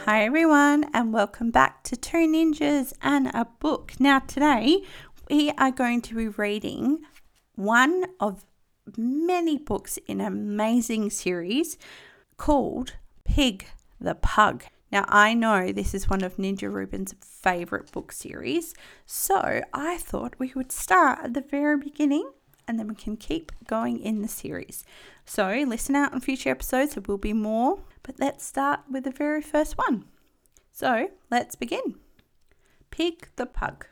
Hi everyone, and welcome back to Two Ninjas and a Book. Now today we are going to be reading one of many books in an amazing series called Pig the Pug. Now I know this is one of Ninja Ruben's favourite book series, so I thought we would start at the very beginning and then we can keep going in the series. So listen out on future episodes, there will be more, but let's start with the very first one. So let's begin. Pig the Pug.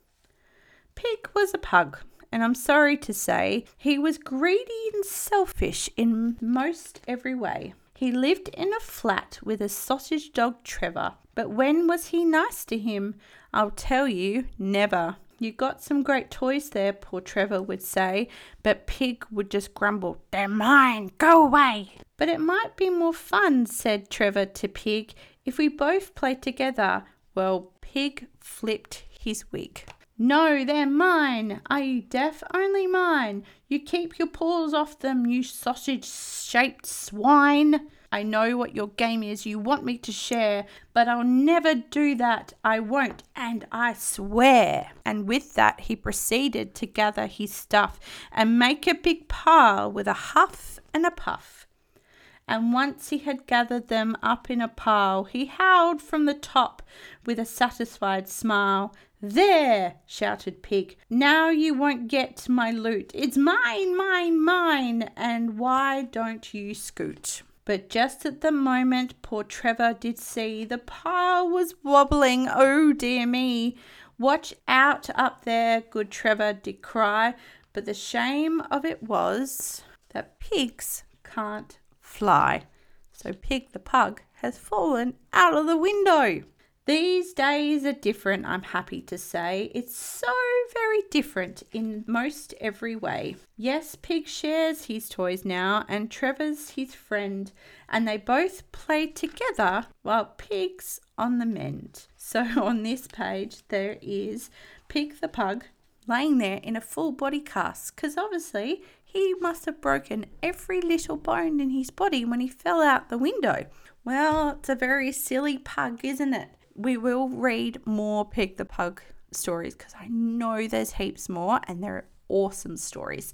Pig was a pug, and I'm sorry to say he was greedy and selfish in most every way. He lived in a flat with a sausage dog Trevor, but when was he nice to him? I'll tell you, never. You got some great toys there, poor Trevor would say, but Pig would just grumble, "They're mine, go away." "But it might be more fun," said Trevor to Pig, "if we both play together." Well, Pig flipped his wig. "No, they're mine. Are you deaf? Only mine. You keep your paws off them, you sausage-shaped swine. I know what your game is. You want me to share, but I'll never do that. I won't, and I swear." And with that, he proceeded to gather his stuff and make a big pile with a huff and a puff. And once he had gathered them up in a pile, he howled from the top with a satisfied smile. "There!" shouted Pig. "Now you won't get my loot. It's mine, mine, mine, and why don't you scoot?" But just at the moment poor Trevor did see the pile was wobbling. "Oh dear me! Watch out up there," good Trevor did cry. But the shame of it was that pigs can't fly. So Pig the Pug has fallen out of the window. These days are different, I'm happy to say. It's so very different in most every way. Yes, Pig shares his toys now, and Trevor's his friend, and they both play together while Pig's on the mend. So on this page there is Pig the Pug laying there in a full body cast, because obviously he must have broken every little bone in his body when he fell out the window. Well, it's a very silly pug, isn't it? We will read more Pig the Pug stories because I know there's heaps more and they're awesome stories.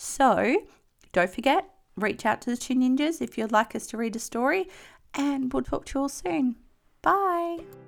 So don't forget, reach out to the Two Ninjas if you'd like us to read a story, and we'll talk to you all soon. Bye.